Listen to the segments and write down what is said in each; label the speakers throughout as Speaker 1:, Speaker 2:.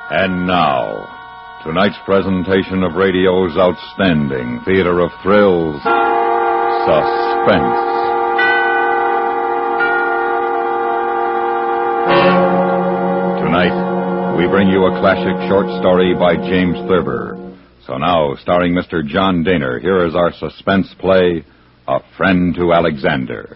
Speaker 1: And now, tonight's presentation of radio's outstanding theater of thrills, Suspense. Tonight, we bring you a classic short story by James Thurber. So now, starring Mr. John Daner, here is our suspense play, A Friend to Alexander.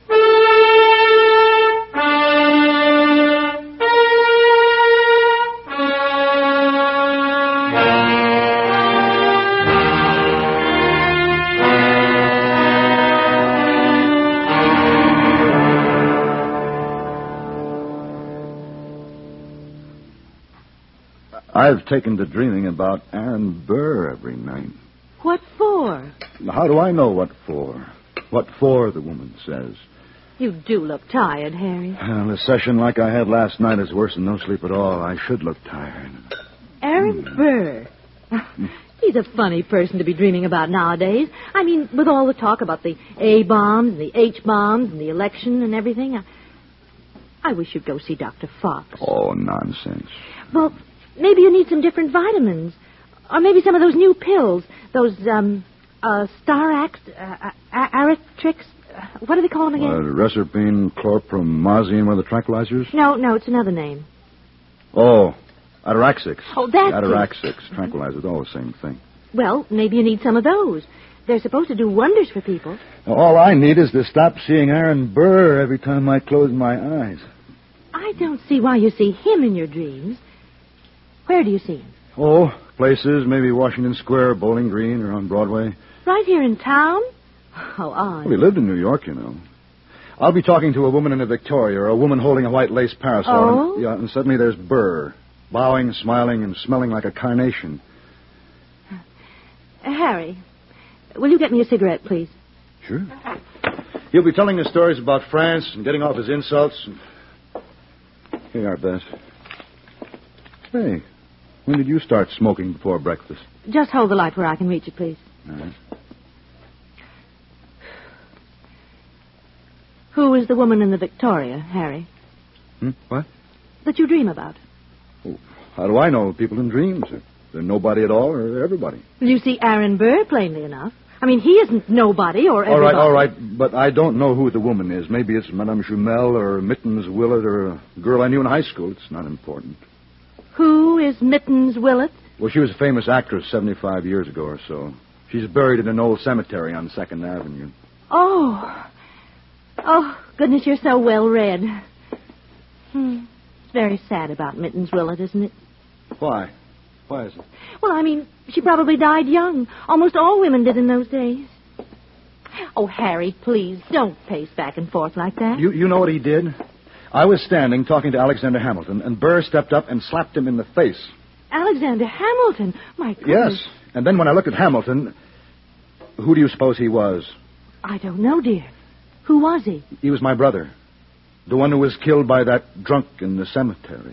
Speaker 2: I've taken to dreaming about Aaron Burr every night.
Speaker 3: What for?
Speaker 2: How do I know what for? What for, the woman says.
Speaker 3: You do look tired, Harry.
Speaker 2: Well, a session like I had last night is worse than no sleep at all. I should look tired.
Speaker 3: Aaron Burr. He's a funny person to be dreaming about nowadays. I mean, with all the talk about the A-bombs and the H-bombs and the election and everything. I wish you'd go see Dr. Fox.
Speaker 2: Oh, nonsense.
Speaker 3: Well, maybe you need some different vitamins. Or maybe some of those new pills. Those, Starax, Aratrix. What do they call them again?
Speaker 2: Reserpine, chlorpromazine, the tranquilizers?
Speaker 3: No, it's another name.
Speaker 2: Oh, Ataraxix.
Speaker 3: Oh, that's
Speaker 2: Ataraxix, tranquilizers, all the same thing.
Speaker 3: Well, maybe you need some of those. They're supposed to do wonders for people.
Speaker 2: All I need is to stop seeing Aaron Burr every time I close my eyes.
Speaker 3: I don't see why you see him in your dreams. Where do you see him?
Speaker 2: Oh, places, maybe Washington Square, Bowling Green, or on Broadway.
Speaker 3: Right here in town? How odd.
Speaker 2: Well, he lived in New York, you know. I'll be talking to a woman in a Victoria, or a woman holding a white lace parasol.
Speaker 3: Oh?
Speaker 2: And suddenly there's Burr, bowing, smiling, and smelling like a carnation.
Speaker 3: Harry, will you get me a cigarette, please?
Speaker 2: Sure. He'll be telling us stories about France and getting off his insults. Here you are, Bess. Hey, when did you start smoking before breakfast?
Speaker 3: Just hold the light where I can reach it, please.
Speaker 2: All right.
Speaker 3: Who is the woman in the Victoria, Harry?
Speaker 2: What?
Speaker 3: That you dream about?
Speaker 2: Oh, how do I know people in dreams? They're nobody at all, or they're everybody.
Speaker 3: Well, you see Aaron Burr, plainly enough. I mean, he isn't nobody or everybody.
Speaker 2: All right, but I don't know who the woman is. Maybe it's Madame Jumel or Mittens Willett or a girl I knew in high school. It's not important.
Speaker 3: Who is Mittens Willett?
Speaker 2: Well, she was a famous actress 75 years ago or so. She's buried in an old cemetery on 2nd Avenue.
Speaker 3: Oh, goodness, you're so well read. It's very sad about Mittens Willett, isn't it?
Speaker 2: Why? Why is it?
Speaker 3: Well, I mean, she probably died young. Almost all women did in those days. Oh, Harry, please, don't pace back and forth like that.
Speaker 2: You know what he did? I was standing talking to Alexander Hamilton, and Burr stepped up and slapped him in the face.
Speaker 3: Alexander Hamilton? My goodness.
Speaker 2: Yes, and then when I looked at Hamilton, who do you suppose he was?
Speaker 3: I don't know, dear. Who was he?
Speaker 2: He was my brother. The one who was killed by that drunk in the cemetery.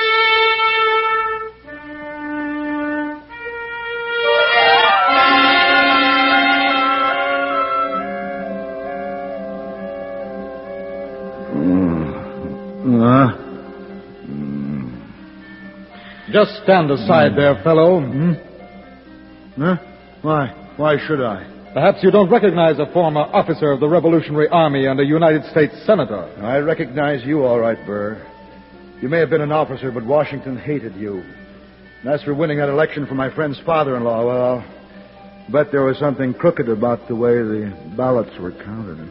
Speaker 4: Just stand aside there, fellow.
Speaker 2: Huh? Why? Why should I?
Speaker 4: Perhaps you don't recognize a former officer of the Revolutionary Army and a United States senator.
Speaker 2: I recognize you all right, Burr. You may have been an officer, but Washington hated you. And as for winning that election for my friend's father-in-law, well, I'll bet there was something crooked about the way the ballots were counted.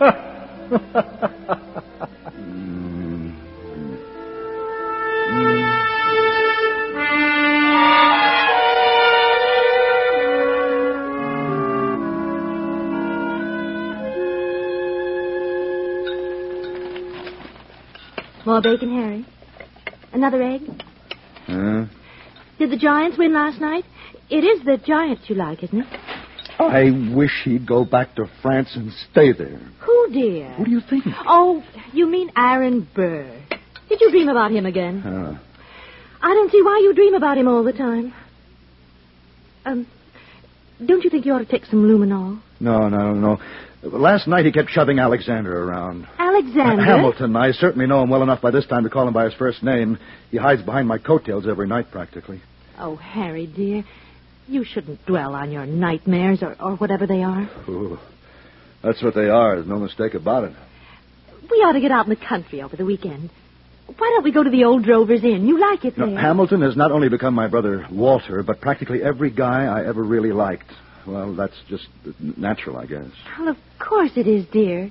Speaker 3: More bacon, Harry? Another egg? Did the Giants win last night? It is the Giants you like, isn't it?
Speaker 2: I wish he'd go back to France and stay there.
Speaker 3: Who, dear?
Speaker 2: Who do you think?
Speaker 3: Oh, you mean Aaron Burr. Did you dream about him again? I don't see why you dream about him all the time. Don't you think you ought to take some luminol?
Speaker 2: No. Last night he kept shoving Alexander around.
Speaker 3: Alexander?
Speaker 2: Hamilton. I certainly know him well enough by this time to call him by his first name. He hides behind my coattails every night, practically.
Speaker 3: Oh, Harry, dear. You shouldn't dwell on your nightmares or whatever they are.
Speaker 2: Ooh, that's what they are. There's no mistake about it.
Speaker 3: We ought to get out in the country over the weekend. Why don't we go to the old Drovers Inn? You like it there.
Speaker 2: No, Hamilton has not only become my brother Walter, but practically every guy I ever really liked. Well, that's just natural, I guess.
Speaker 3: Well, of course it is, dear.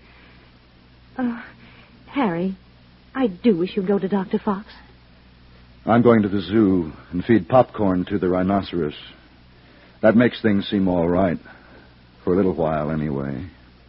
Speaker 3: Harry, I do wish you'd go to Dr. Fox.
Speaker 2: I'm going to the zoo and feed popcorn to the rhinoceros. That makes things seem all right. For a little while, anyway.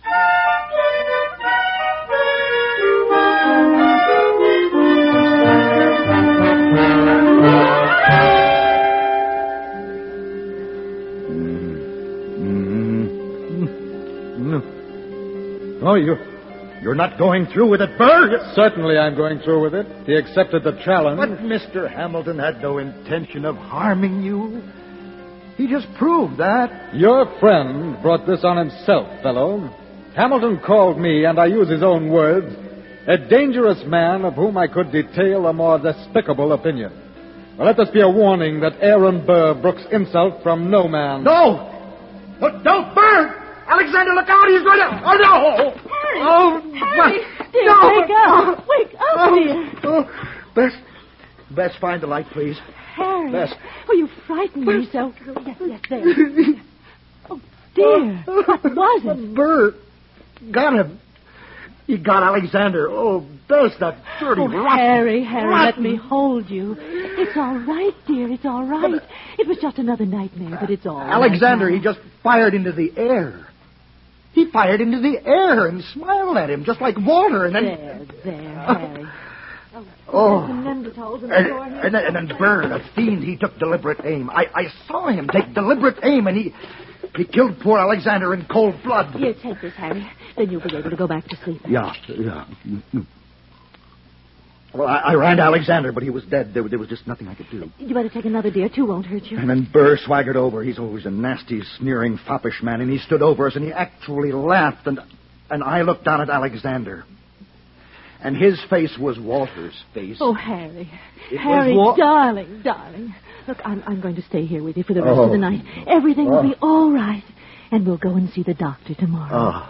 Speaker 2: Oh, you're not going through with it, Burr?
Speaker 4: Certainly I'm going through with it. He accepted the challenge.
Speaker 2: But Mr. Hamilton had no intention of harming you. He just proved that.
Speaker 4: Your friend brought this on himself, fellow. Hamilton called me, and I use his own words, a dangerous man of whom I could detail a more despicable opinion. Well, let this be a warning that Aaron Burr brooks insult from no man.
Speaker 2: No! Don't, Burr! Alexander, look out! He's going to... Oh, no!
Speaker 3: Harry!
Speaker 2: Oh,
Speaker 3: Harry! Dear,
Speaker 2: no!
Speaker 3: wake up! Wake up, dear!
Speaker 2: Oh, Bess, find the light, please.
Speaker 3: Harry!
Speaker 2: Bess.
Speaker 3: Oh, you frightened me so. Yes, there. Oh, dear. What was it?
Speaker 2: Burr got him. He got Alexander. Oh, Bess, that dirty
Speaker 3: Harry, let me hold you. It's all right, dear. It's all right. It was just another nightmare, but it's all
Speaker 2: Alexander,
Speaker 3: right now.
Speaker 2: he just fired into the air. He fired into the air and smiled at him, just like Walter, and then...
Speaker 3: There, Harry.
Speaker 2: Oh.
Speaker 3: And
Speaker 2: then Burr, the fiend, he took deliberate aim. I saw him take deliberate aim, and he killed poor Alexander in cold blood.
Speaker 3: Here, take this, Harry. Then you'll be able to go back to sleep.
Speaker 2: Yeah. Well, I ran to Alexander, but he was dead. There was just nothing I could do.
Speaker 3: You better take another, dear. Two won't hurt you.
Speaker 2: And then Burr swaggered over. He's always a nasty, sneering, foppish man, and he stood over us, and he actually laughed, and I looked down at Alexander. And his face was Walter's face.
Speaker 3: Oh, Harry.
Speaker 2: It
Speaker 3: Harry,
Speaker 2: was
Speaker 3: darling. Look, I'm going to stay here with you for the rest of the night. Everything will be all right. And we'll go and see the doctor tomorrow.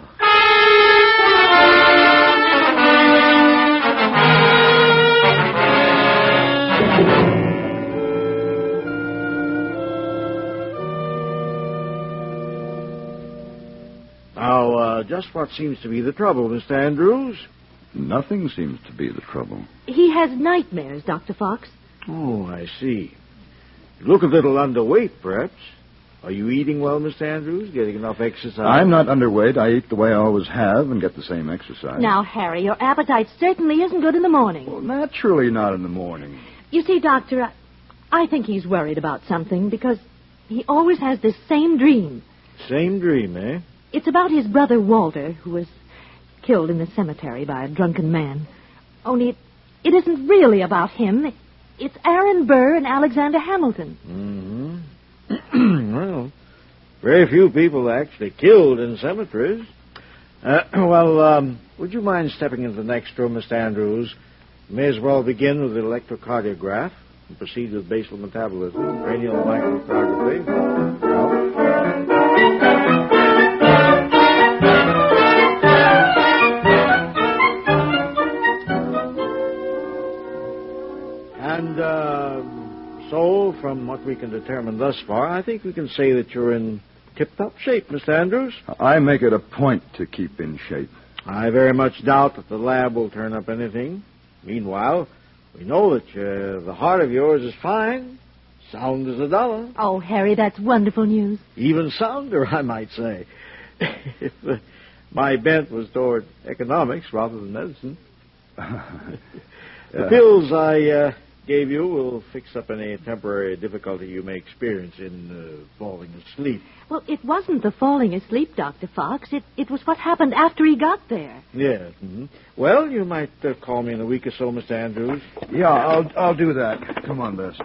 Speaker 5: Now, just what seems to be the trouble, Mr. Andrews?
Speaker 1: Nothing seems to be the trouble.
Speaker 3: He has nightmares, Dr. Fox.
Speaker 5: Oh, I see. You look a little underweight, perhaps. Are you eating well, Mr. Andrews? Getting enough exercise?
Speaker 2: I'm not underweight. I eat the way I always have and get the same exercise.
Speaker 3: Now, Harry, your appetite certainly isn't good in the morning.
Speaker 2: Well, naturally not in the morning.
Speaker 3: You see, Doctor, I think he's worried about something because he always has this same dream.
Speaker 5: Same dream, eh?
Speaker 3: It's about his brother Walter, who was killed in the cemetery by a drunken man. Only it isn't really about him. It's Aaron Burr and Alexander Hamilton.
Speaker 5: Mm-hmm. Well, very few people are actually killed in cemeteries. Would you mind stepping into the next room, Mr. Andrews? May as well begin with the electrocardiograph and proceed with basal metabolism, cranial microphotography. So, from what we can determine thus far, I think we can say that you're in tip-top shape, Mr. Andrews.
Speaker 2: I make it a point to keep in shape.
Speaker 5: I very much doubt that the lab will turn up anything. Meanwhile, we know that the heart of yours is fine, sound as a dollar.
Speaker 3: Oh, Harry, that's wonderful news.
Speaker 5: Even sounder, I might say. If my bent was toward economics rather than medicine. The pills I gave you will fix up any temporary difficulty you may experience in falling asleep.
Speaker 3: Well, it wasn't the falling asleep, Dr. Fox. It was what happened after he got there.
Speaker 5: Yes. Mm-hmm. Well, you might call me in a week or so, Mr. Andrews.
Speaker 2: Yeah, I'll do that. Come on, Bess.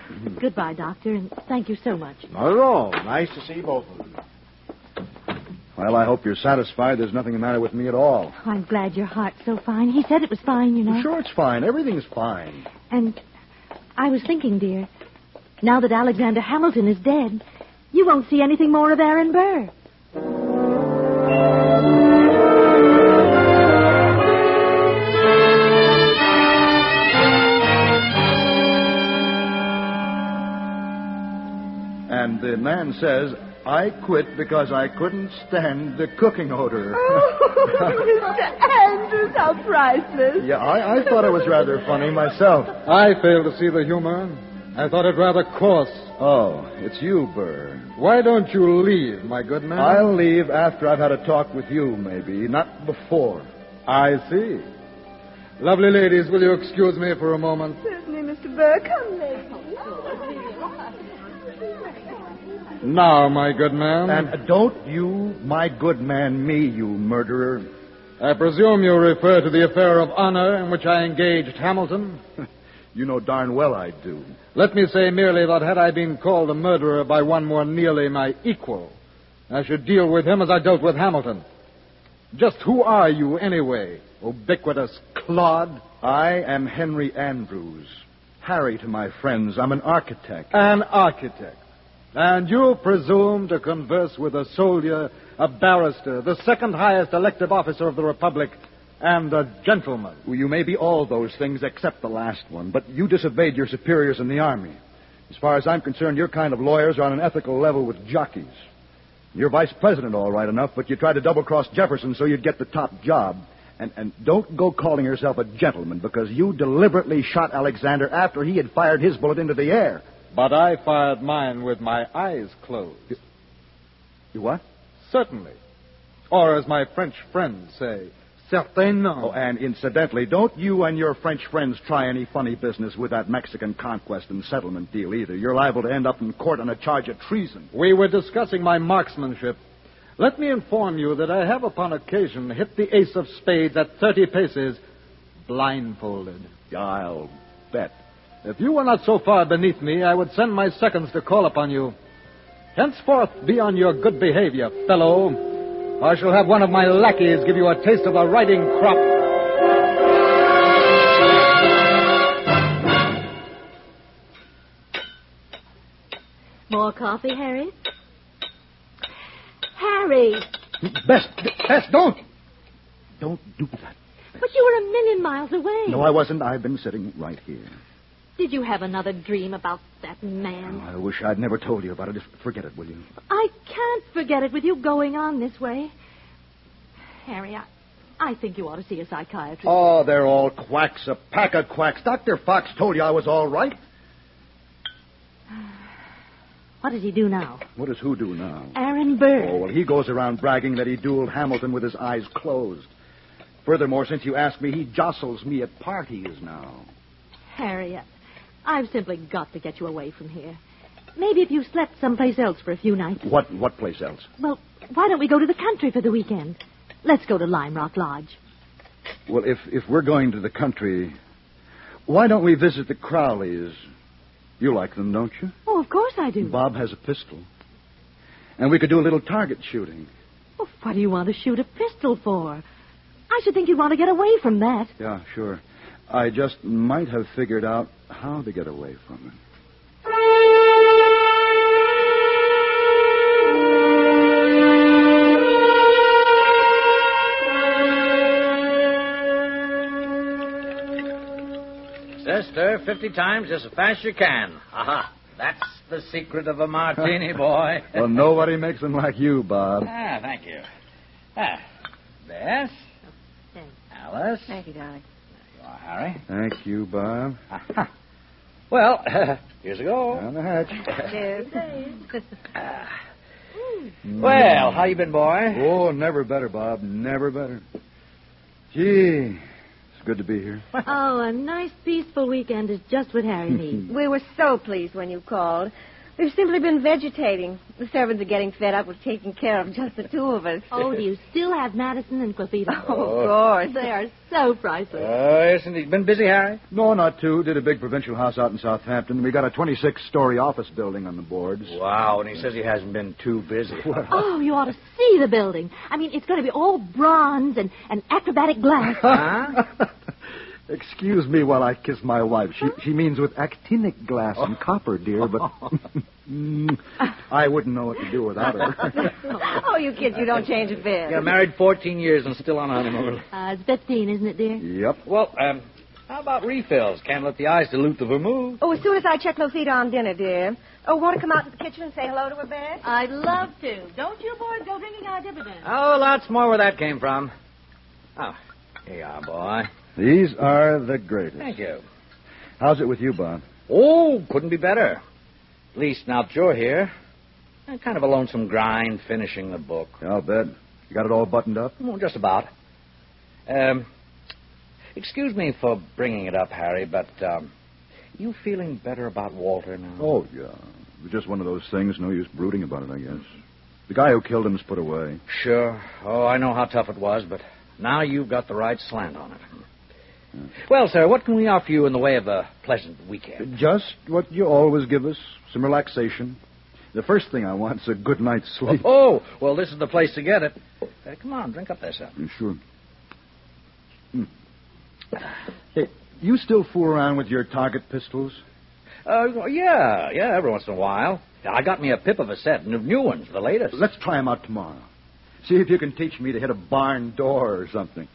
Speaker 3: Goodbye, Doctor, and thank you so much.
Speaker 5: Not at all. Nice to see both of you.
Speaker 2: Well, I hope you're satisfied. There's nothing the matter with me at all.
Speaker 3: Oh, I'm glad your heart's so fine. He said it was fine, you know.
Speaker 2: Sure, it's fine. Everything's fine.
Speaker 3: And I was thinking, dear, now that Alexander Hamilton is dead, you won't see anything more of Aaron Burr.
Speaker 2: And the man says, I quit because I couldn't stand the cooking odor.
Speaker 6: Oh, Mr. Andrews, how priceless.
Speaker 2: Yeah, I thought it was rather funny myself.
Speaker 4: I fail to see the humor. I thought it rather coarse.
Speaker 2: Oh, it's you, Burr.
Speaker 4: Why don't you leave, my good man?
Speaker 2: I'll leave after I've had a talk with you, maybe, not before.
Speaker 4: I see. Lovely ladies, will you excuse me for a moment?
Speaker 6: Certainly, Mr. Burr. Come, ladies.
Speaker 4: Now, my good man.
Speaker 2: And don't you, my good man, me, you murderer.
Speaker 4: I presume you refer to the affair of honor in which I engaged Hamilton?
Speaker 2: You know darn well I do.
Speaker 4: Let me say merely that had I been called a murderer by one more nearly my equal, I should deal with him as I dealt with Hamilton. Just who are you, anyway, ubiquitous clod?
Speaker 2: I am Henry Andrews. Harry to my friends. I'm an architect.
Speaker 4: An architect. And you presume to converse with a soldier, a barrister, the second highest elective officer of the Republic, and a gentleman.
Speaker 2: Well, you may be all those things except the last one, but you disobeyed your superiors in the Army. As far as I'm concerned, your kind of lawyers are on an ethical level with jockeys. You're vice president, all right enough, but you tried to double-cross Jefferson so you'd get the top job. And don't go calling yourself a gentleman, because you deliberately shot Alexander after he had fired his bullet into the air.
Speaker 4: But I fired mine with my eyes closed.
Speaker 2: You what?
Speaker 4: Certainly. Or as my French friends say, certainement.
Speaker 2: Oh, and incidentally, don't you and your French friends try any funny business with that Mexican conquest and settlement deal either. You're liable to end up in court on a charge of treason.
Speaker 4: We were discussing my marksmanship. Let me inform you that I have upon occasion hit the ace of spades at 30 paces, blindfolded.
Speaker 2: I'll bet.
Speaker 4: If you were not so far beneath me, I would send my seconds to call upon you. Henceforth, be on your good behavior, fellow. Or I shall have one of my lackeys give you a taste of the riding crop.
Speaker 3: More coffee, Harry? Harry!
Speaker 2: Bess, don't! Don't do that.
Speaker 3: But you were a million miles away.
Speaker 2: No, I wasn't. I've been sitting right here.
Speaker 3: Did you have another dream about that man?
Speaker 2: Oh, I wish I'd never told you about it. Just forget it, will you?
Speaker 3: I can't forget it with you going on this way. Harry, I think you ought to see a psychiatrist.
Speaker 2: Oh, they're all quacks, a pack of quacks. Dr. Fox told you I was all right.
Speaker 3: What does he do now?
Speaker 2: What does who do now?
Speaker 3: Aaron Burr.
Speaker 2: Oh, well, he goes around bragging that he dueled Hamilton with his eyes closed. Furthermore, since you asked me, he jostles me at parties now.
Speaker 3: Harry, I've simply got to get you away from here. Maybe if you slept someplace else for a few nights.
Speaker 2: What place else?
Speaker 3: Well, why don't we go to the country for the weekend? Let's go to Lime Rock Lodge.
Speaker 2: Well, if we're going to the country, why don't we visit the Crowleys? You like them, don't you?
Speaker 3: Oh, of course I do.
Speaker 2: Bob has a pistol. And we could do a little target shooting.
Speaker 3: Well, what do you want to shoot a pistol for? I should think you'd want to get away from that.
Speaker 2: Yeah, sure. I just might have figured out how to get away from it.
Speaker 7: Sister, 50 times as fast as you can. Aha. That's the secret of a martini, boy.
Speaker 2: Well, nobody makes them like you, Bob.
Speaker 7: Thank you. Bess?
Speaker 3: Thanks.
Speaker 7: Alice?
Speaker 6: Thank you, darling.
Speaker 7: There you are, Harry.
Speaker 2: Thank you, Bob.
Speaker 7: Well, here's a go.
Speaker 2: On the hatch.
Speaker 7: Well, how you been, boy?
Speaker 2: Oh, never better, Bob. Never better. Gee, it's good to be here.
Speaker 3: Oh, a nice, peaceful weekend is just what Harry needs.
Speaker 6: We were so pleased when you called. We've simply been vegetating. The servants are getting fed up with taking care of just the two of us.
Speaker 3: Oh, do you still have Madison and Clefairy?
Speaker 6: Oh, of course.
Speaker 3: They are so priceless.
Speaker 7: Yes, indeed. Been busy, Harry?
Speaker 2: No, not two. Did a big provincial house out in Southampton. We got a 26-story office building on the boards.
Speaker 7: Wow, and he says he hasn't been too busy.
Speaker 3: Oh, you ought to see the building. I mean, it's going to be all bronze and acrobatic glass.
Speaker 7: Huh?
Speaker 2: Excuse me while I kiss my wife. She means with actinic glass and copper, dear, but I wouldn't know what to do without her.
Speaker 6: Oh, you kids, you don't change a bit.
Speaker 7: Yeah, married 14 years and still on honeymoon.
Speaker 3: It's 15, isn't it, dear?
Speaker 2: Yep.
Speaker 7: Well, how about refills? Can't let the eyes dilute the vermouth.
Speaker 6: Oh, as soon as I check Lofita on dinner, dear. Oh, want to come out to the kitchen and say hello to her, Beth?
Speaker 3: I'd love to. Don't you boys go drinking our dividends.
Speaker 7: Oh, lots more where that came from. Oh, here you are, boy.
Speaker 2: These are the greatest.
Speaker 7: Thank you.
Speaker 2: How's it with you, Bob?
Speaker 7: Oh, couldn't be better. At least now that you're here. Kind of a lonesome grind finishing the book.
Speaker 2: I'll bet. You got it all buttoned up?
Speaker 7: Well, just about. Excuse me for bringing it up, Harry, but you feeling better about Walter now?
Speaker 2: Oh, yeah. It was just one of those things. No use brooding about it, I guess. The guy who killed him is put away.
Speaker 7: Sure. Oh, I know how tough it was, but now you've got the right slant on it. Well, sir, what can we offer you in the way of a pleasant weekend?
Speaker 2: Just what you always give us, some relaxation. The first thing I want is a good night's sleep.
Speaker 7: Oh, well, this is the place to get it. Come on, drink up there, sir.
Speaker 2: Sure. Hey, you still fool around with your target pistols?
Speaker 7: Yeah, every once in a while. I got me a pip of a set, new ones, the latest.
Speaker 2: Let's try them out tomorrow. See if you can teach me to hit a barn door or something.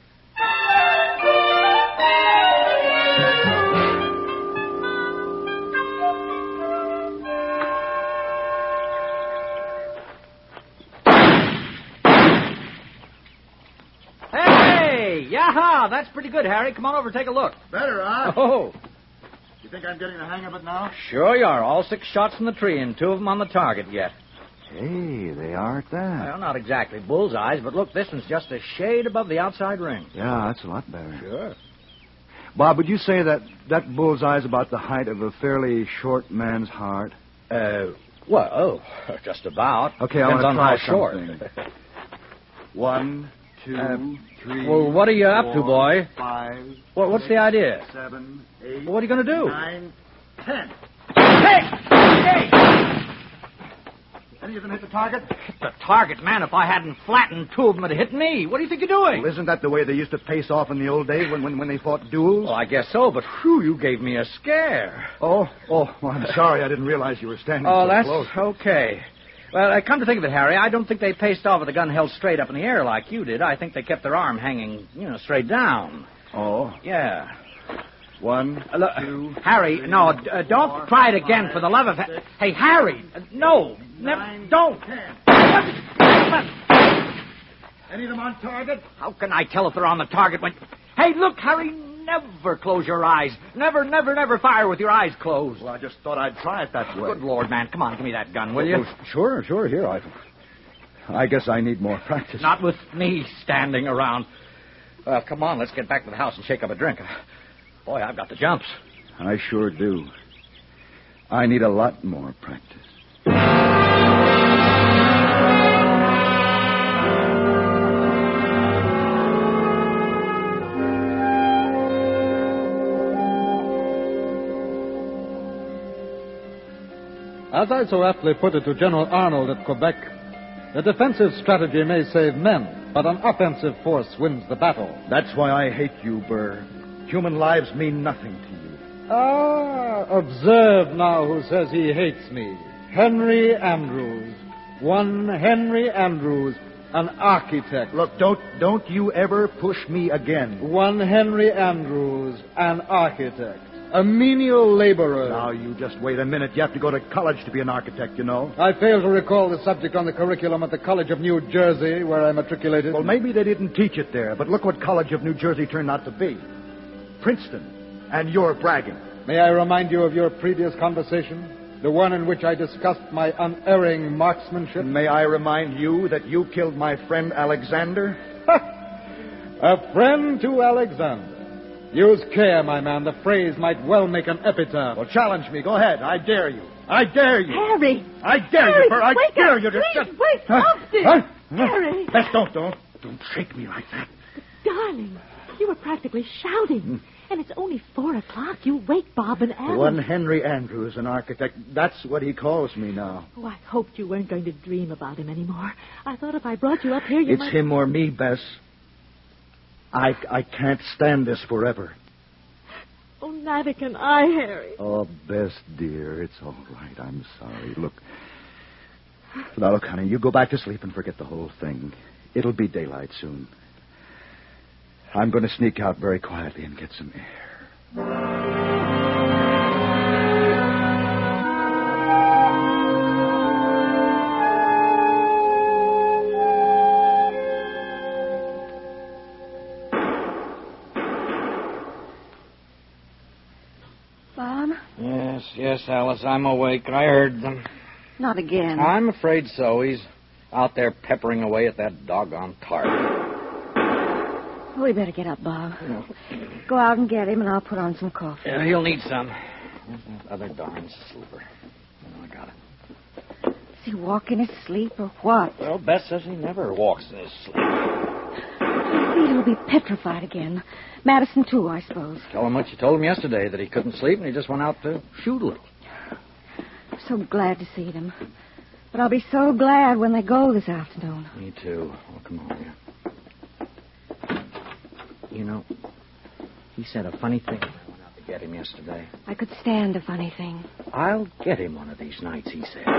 Speaker 7: Yaha! That's pretty good, Harry. Come on over, take a look.
Speaker 2: Better, huh?
Speaker 7: Oh.
Speaker 2: You think I'm getting the hang of it now?
Speaker 7: Sure you are. All 6 shots in the tree and 2 of them on the target yet.
Speaker 2: Hey, they are at that.
Speaker 7: Well, not exactly bullseyes, but look, this one's just a shade above the outside ring.
Speaker 2: Yeah, that's a lot better.
Speaker 7: Sure.
Speaker 2: Bob, would you say that bullseye's about the height of a fairly short man's heart?
Speaker 7: Well, just about.
Speaker 2: Okay, I want to try
Speaker 7: short.
Speaker 2: something. 1, 2, 3.
Speaker 7: Well, what are you up to, boy?
Speaker 2: 5.
Speaker 7: What's the idea?
Speaker 2: 7, 8.
Speaker 7: Well, what are you going to do?
Speaker 2: 9, 10.
Speaker 7: Hey!
Speaker 2: Any of them hit the target?
Speaker 7: Hit the target, man. If I hadn't flattened 2 of them, it'd hit me. What do you think you're doing?
Speaker 2: Well, isn't that the way they used to face off in the old days when they fought duels?
Speaker 7: Well, I guess so, but whew, you gave me a scare.
Speaker 2: Oh, well, I'm sorry. I didn't realize you were standing
Speaker 7: Oh,
Speaker 2: so
Speaker 7: that's
Speaker 2: close.
Speaker 7: okay. Well, come to think of it, Harry, I don't think they paced off with the gun held straight up in the air like you did. I think they kept their arm hanging, straight down.
Speaker 2: Oh.
Speaker 7: Yeah.
Speaker 2: 1, 2...
Speaker 7: Harry, 3, no, don't
Speaker 2: 4,
Speaker 7: try it again
Speaker 2: 5,
Speaker 7: for the love of...
Speaker 2: 6,
Speaker 7: Hey, Harry, no,
Speaker 2: 9,
Speaker 7: don't.
Speaker 2: 10. Any of them on target?
Speaker 7: How can I tell if they're on the target when... Hey, look, Harry, never close your eyes. Never fire with your eyes closed.
Speaker 2: Well, I just thought I'd try it that way.
Speaker 7: Good Lord, man, come on, give me that gun, will you?
Speaker 2: Oh, sure, here. I guess I need more practice.
Speaker 7: Not with me standing around. Well, come on, let's get back to the house and shake up a drink. Boy, I've got the jumps.
Speaker 2: I sure do. I need a lot more practice.
Speaker 4: As I so aptly put it to General Arnold at Quebec, the defensive strategy may save men, but an offensive force wins the battle.
Speaker 2: That's why I hate you, Burr. Human lives mean nothing to you.
Speaker 4: Ah, observe now who says he hates me. Henry Andrews. One Henry Andrews, an architect.
Speaker 2: Look, don't you ever push me again.
Speaker 4: One Henry Andrews, an architect. A menial laborer.
Speaker 2: Now, you just wait a minute. You have to go to college to be an architect, you know.
Speaker 4: I fail to recall the subject on the curriculum at the College of New Jersey, where I matriculated.
Speaker 2: Well, maybe they didn't teach it there, but look what College of New Jersey turned out to be. Princeton. And you're bragging.
Speaker 4: May I remind you of your previous conversation? The one in which I discussed my unerring marksmanship?
Speaker 2: May I remind you that you killed my friend Alexander?
Speaker 4: A friend to Alexander. Use care, my man. The phrase might well make an epitaph.
Speaker 2: Well, challenge me. Go ahead. I dare you. I dare you.
Speaker 3: Harry!
Speaker 2: I dare
Speaker 3: Harry,
Speaker 2: you, Burr. I
Speaker 3: wake
Speaker 2: dare
Speaker 3: up,
Speaker 2: you to
Speaker 3: please,
Speaker 2: just...
Speaker 3: wake up, dear. Harry!
Speaker 2: Bess, don't shake me like that.
Speaker 3: Darling, you were practically shouting. And it's only 4 o'clock. You wake Bob and Adam.
Speaker 2: One Henry Andrews, an architect. That's what he calls me now.
Speaker 3: Oh, I hoped you weren't going to dream about him anymore. I thought if I brought you up here, you
Speaker 2: It's
Speaker 3: might...
Speaker 2: him or me, Bess. I can't stand this forever.
Speaker 3: Oh, neither can I, Harry.
Speaker 2: Oh, Bess, dear, it's all right. I'm sorry. Look. Now, look, honey, you go back to sleep and forget the whole thing. It'll be daylight soon. I'm going to sneak out very quietly and get some air.
Speaker 6: Bob?
Speaker 7: Yes, Alice, I'm awake. I heard them.
Speaker 6: Not again.
Speaker 7: I'm afraid so. He's out there peppering away at that doggone tart.
Speaker 6: We better get up, Bob. Go out and get him, and I'll put on some coffee.
Speaker 7: Yeah, he'll need some. Where's that other darn slipper? Oh, I got it.
Speaker 6: Is he walking his sleep or what?
Speaker 7: Well, Bess says he never walks in his sleep.
Speaker 6: His feet will be petrified again. Madison, too, I suppose.
Speaker 7: Tell him what you told him yesterday, that he couldn't sleep and he just went out to shoot a little.
Speaker 6: I'm so glad to see them. But I'll be so glad when they go this afternoon.
Speaker 7: Me too. Oh, come on here. You know, he said a funny thing when I went out to get him yesterday.
Speaker 6: I could stand a funny thing.
Speaker 7: I'll get him one of these nights, he said.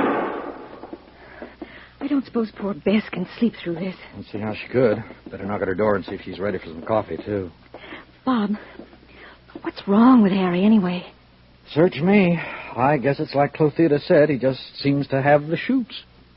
Speaker 6: I don't suppose poor Bess can sleep through this.
Speaker 7: Let's see how she could. Better knock at her door and see if she's ready for some coffee, too.
Speaker 6: Bob, what's wrong with Harry anyway?
Speaker 7: Search me. I guess it's like Clothilde said. He just seems to have the shoots.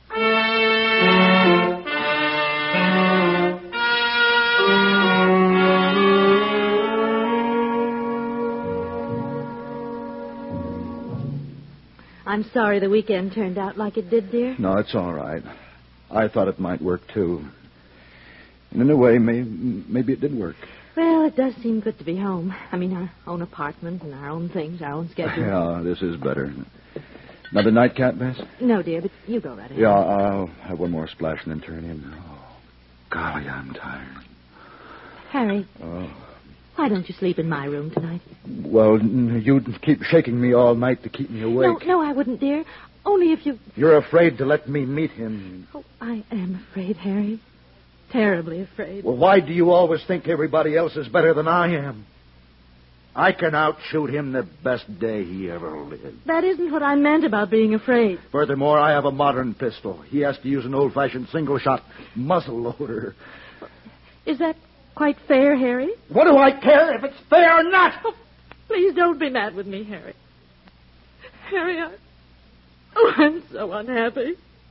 Speaker 3: I'm sorry the weekend turned out like it did, dear.
Speaker 2: No, it's all right. I thought it might work, too. And in a way, maybe it did work.
Speaker 3: Well, it does seem good to be home. I mean, our own apartment and our own things, our own schedule.
Speaker 2: Yeah, this is better. Another nightcap, Bess?
Speaker 3: No, dear, but you go right ahead.
Speaker 2: Yeah, I'll have one more splash and then turn in. Oh, golly, I'm tired.
Speaker 3: Harry,
Speaker 2: Oh.
Speaker 3: why don't you sleep in my room tonight?
Speaker 2: Well, you'd keep shaking me all night to keep me awake.
Speaker 3: No, I wouldn't, dear. Only if you...
Speaker 2: You're afraid to let me meet him.
Speaker 3: Oh, I am afraid, Harry. Terribly afraid.
Speaker 2: Well, why do you always think everybody else is better than I am? I can outshoot him the best day he ever lived.
Speaker 3: That isn't what I meant about being afraid.
Speaker 2: Furthermore, I have a modern pistol. He has to use an old-fashioned single-shot muzzle loader.
Speaker 3: Is that quite fair, Harry?
Speaker 2: What do I care if it's fair or not?
Speaker 3: Oh, please don't be mad with me, Harry. Harry, I'm so unhappy.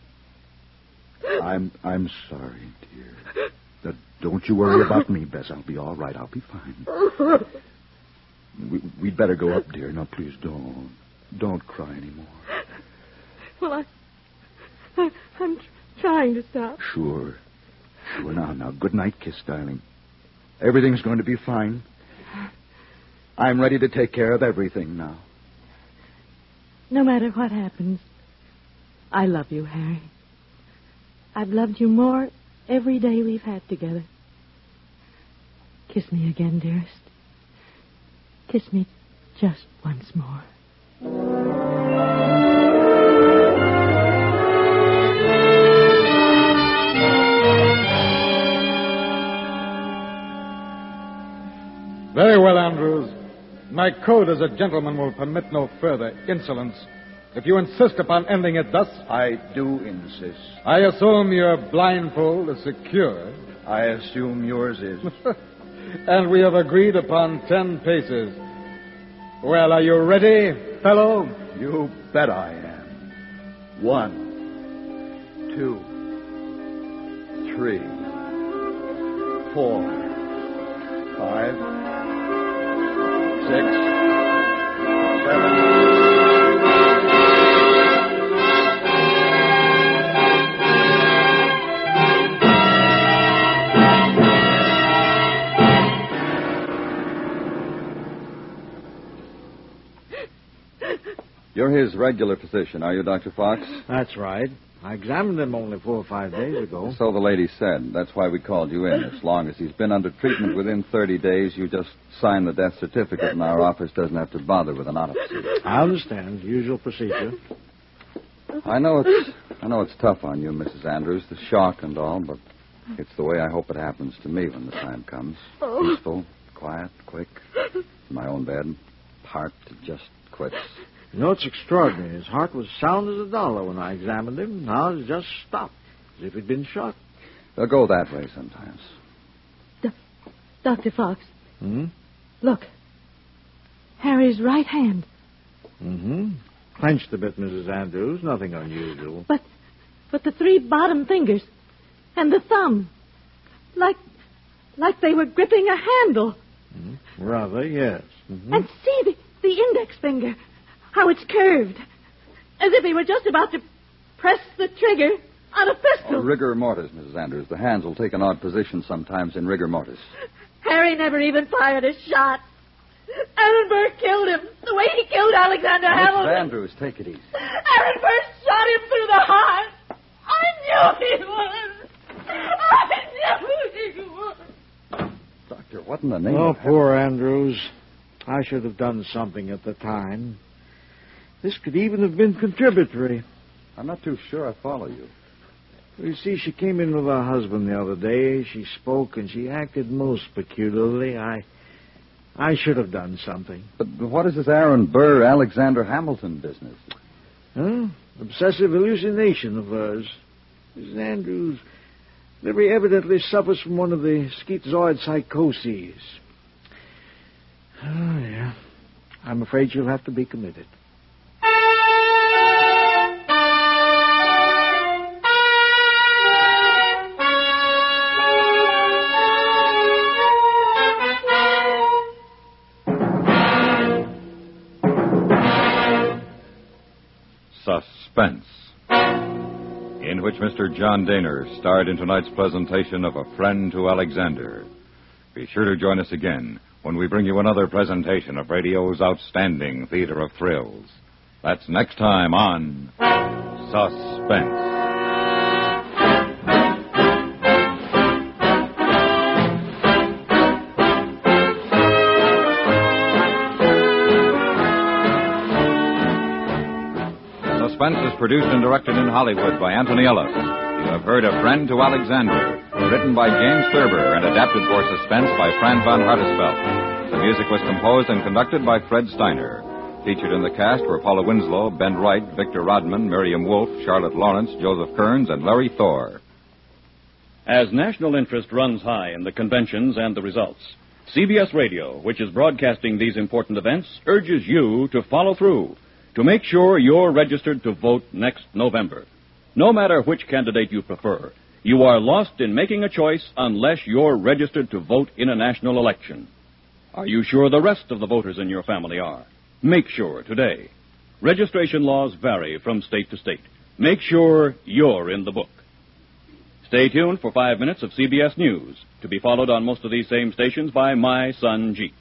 Speaker 2: I'm sorry, dear. Don't you worry about me, Bess. I'll be all right. I'll be fine. We'd better go up, dear. Now, please don't. Don't cry anymore.
Speaker 3: Well, I'm trying to stop.
Speaker 2: Sure. Now, good night kiss, darling. Everything's going to be fine. I'm ready to take care of everything now.
Speaker 3: No matter what happens, I love you, Harry. I've loved you more every day we've had together. Kiss me again, dearest. Kiss me just once more.
Speaker 4: Very well, Andrews. My code as a gentleman will permit no further insolence. If you insist upon ending it thus,
Speaker 2: I do insist.
Speaker 4: I assume your blindfold is secured.
Speaker 2: I assume yours is.
Speaker 4: And we have agreed upon 10 paces. Well, are you ready, fellow?
Speaker 2: You bet I am. 1, 2, 3, 4, 5, 6, 7.
Speaker 8: You're his regular physician, are you, Dr. Fox?
Speaker 5: That's right. I examined him only 4 or 5 days ago.
Speaker 8: So the lady said. That's why we called you in. As long as he's been under treatment within 30 days, you just sign the death certificate, and our office doesn't have to bother with an autopsy.
Speaker 5: I understand. Usual procedure.
Speaker 8: I know it's tough on you, Mrs. Andrews, the shock and all, but it's the way I hope it happens to me when the time comes. Peaceful, quiet, quick. In my own bed. Heart that just quits.
Speaker 5: You know, it's extraordinary. His heart was sound as a dollar when I examined him. Now it's just stopped, as if he'd been shot.
Speaker 8: They'll go that way sometimes.
Speaker 3: Dr. Fox.
Speaker 5: Hmm?
Speaker 3: Look. Harry's right hand.
Speaker 5: Mm-hmm. Clenched a bit, Mrs. Andrews. Nothing unusual.
Speaker 3: But the 3 bottom fingers and the thumb. Like they were gripping a handle.
Speaker 5: Mm-hmm. Rather, yes. Mm-hmm.
Speaker 3: And see the index finger. How it's curved. As if he were just about to press the trigger on a pistol.
Speaker 8: Oh, rigor mortis, Mrs. Andrews. The hands will take an odd position sometimes in rigor mortis.
Speaker 3: Harry never even fired a shot. Aaron Burr killed him the way he killed Alexander Hamilton.
Speaker 8: Mrs. Andrews, take it easy.
Speaker 3: Aaron Burr shot him through the heart. I knew he would. I knew he would.
Speaker 8: Doctor, what in the name
Speaker 5: Oh,
Speaker 8: of
Speaker 5: poor Andrews. I should have done something at the time. This could even have been contributory.
Speaker 8: I'm not too sure I follow you.
Speaker 5: You see, she came in with her husband the other day. She spoke, and she acted most peculiarly. I should have done something.
Speaker 8: But what is this Aaron Burr, Alexander Hamilton business?
Speaker 5: Huh? Obsessive hallucination of hers. Mrs. Andrews very evidently suffers from one of the schizoid psychoses. Oh, yeah. I'm afraid she'll have to be committed.
Speaker 1: Suspense, in which Mr. John Daner starred in tonight's presentation of A Friend to Alexander. Be sure to join us again when we bring you another presentation of radio's outstanding theater of thrills. That's next time on Suspense. Suspense is produced and directed in Hollywood by Anthony Ellis. You have heard A Friend to Alexander, written by James Thurber and adapted for Suspense by Fran von Hartesfeld. The music was composed and conducted by Fred Steiner. Featured in the cast were Paula Winslow, Ben Wright, Victor Rodman, Miriam Wolfe, Charlotte Lawrence, Joseph Kearns, and Larry Thor.
Speaker 9: As national interest runs high in the conventions and the results, CBS Radio, which is broadcasting these important events, urges you to follow through to make sure you're registered to vote next November. No matter which candidate you prefer, you are lost in making a choice unless you're registered to vote in a national election. Are you sure the rest of the voters in your family are? Make sure today. Registration laws vary from state to state. Make sure you're in the book. Stay tuned for 5 minutes of CBS News, to be followed on most of these same stations by My Son Jeep.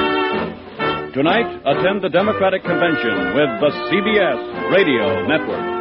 Speaker 9: Tonight, attend the Democratic Convention with the CBS Radio Network.